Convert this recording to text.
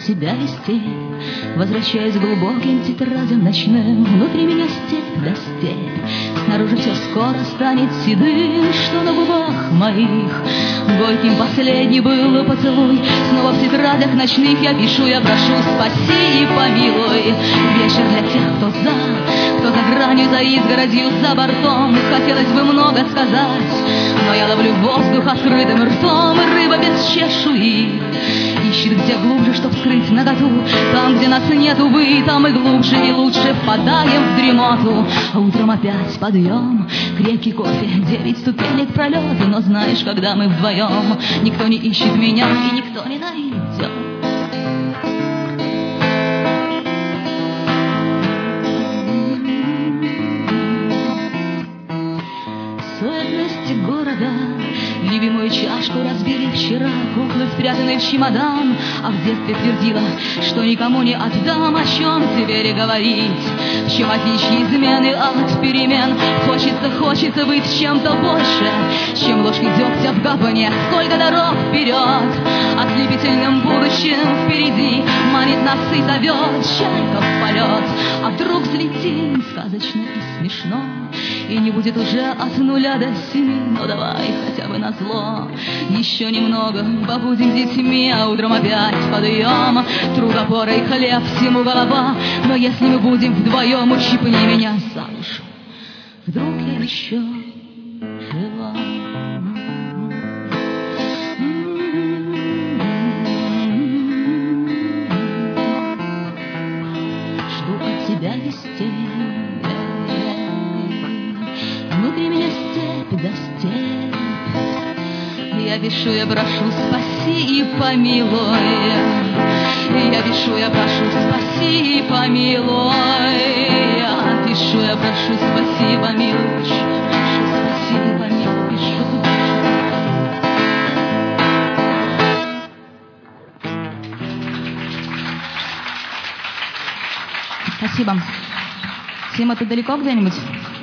тебя вести, возвращаясь к глубоким тетрадям ночным. Внутри меня степь да степь, снаружи все скоро станет седым. Что на губах моих горьким последний был поцелуй. Снова в тетрадях ночных я пишу, я прошу, спаси и помилуй. Вечер для тех, кто за гранью, за изгородью, за бортом. Хотелось бы много сказать, но я ловлю воздух открытым ртом. И рыба без чешуи ищет где глубже, чтоб скрыть наготу. Там, где нас нет, увы, там и глубже, и лучше впадаем в дремоту. А утром опять подъем, крепкий кофе, 9 ступенек пролета. Но знаешь, когда мы вдвоем, никто не ищет меня и никто не найдет. Суетности города, любимую чашку разбили вчера, куклы спрятаны в чемодан. А в детстве твердила, что никому не отдам. О чем теперь говорить? В чем отличие измены от перемен? Хочется быть чем-то больше, чем ложкой дегтя в гаване. Сколько дорог вперед, ослепительным будущим впереди. Манит нас и зовет чайка в полет. А вдруг взлетим сказочно и смешно, и не будет уже от 0 до 7. Но давай хотя бы назло еще немного побудем детьми. А утром опять подъем, труд, опора и хлеб, всему голова. Но если мы будем вдвоем, ущипни меня за душу, вдруг я еще жива. Жду от тебя вестей, внутри меня степь да степь. Я пишу, я прошу, спаси и помилуй. Я пишу, я прошу, спаси и помилуй. Я пишу, я прошу, спаси и помилуй. Спаси и помилуй, пишу. Спасибо. Сима, ты далеко где-нибудь?